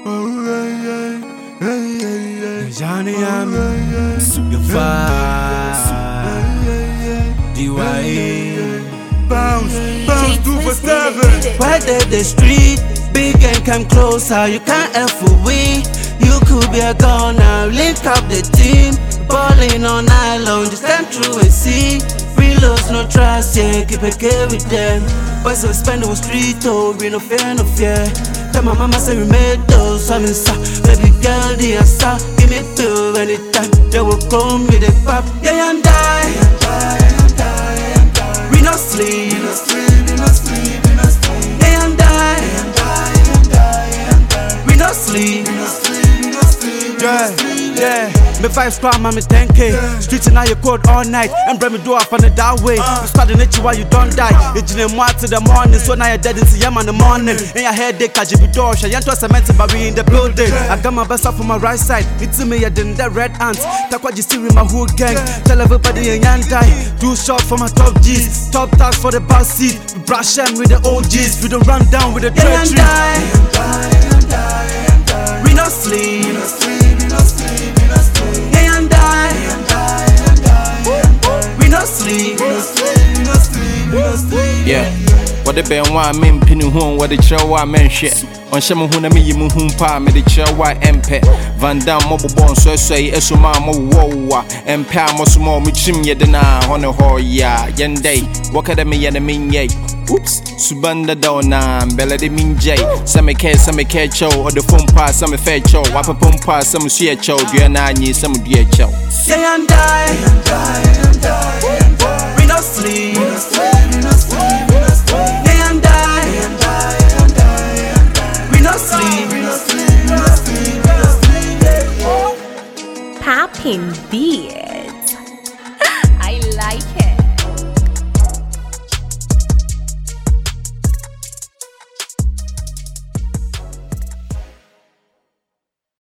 Johnny, I'm your vibe. DYE. Bounce 247. Why did the street big and come closer? You can't F away. You could be a goner. Link up the team. Balling on island. Just stand through and see. Reloads, no trust, yeah. Keep it gay with them. Boys will spend on street, oh. We no fear, no fear. Tell my mama say we made those. I'm inside. Baby girl, the answer. Give me two anytime. They will come with the pop. Yeah, and die. We no sleep. Yeah, and die. We no sleep. Yeah. Me vibes climb, I'm 10K. Streets in your code all night. And bring me do up on it that way. You starting it while you don't die. You didn't want to the morning. So now you're dead into yam in the morning. In your head, they catch you door. I ain't to cement, but we in the building. I got my best up on my right side. It's me, I didn't the red ants. That's what you see with my whole gang. Tell everybody in yan die. Do shot for my top G's. Top tags for the bus seat. We brush them with the OGs. We don't run down with the treachery. We no sleep. Yeah, what the band want men pinning home, what the show I mention. On some who na me you move pa me the show I MP. Van Dam mobile born so say esuma mo wo empa mo small me chim ye na on a ho ya yende. What at me ya mean ye. Oops, Subanda dona, Bella de Minjay, some care show, or the phone pass, some fair show, Wapa pump pass, some sheer show, dear Nani, some dear show. Say and die, we no sleep. Say and die, we no sleep. Poppin' beer.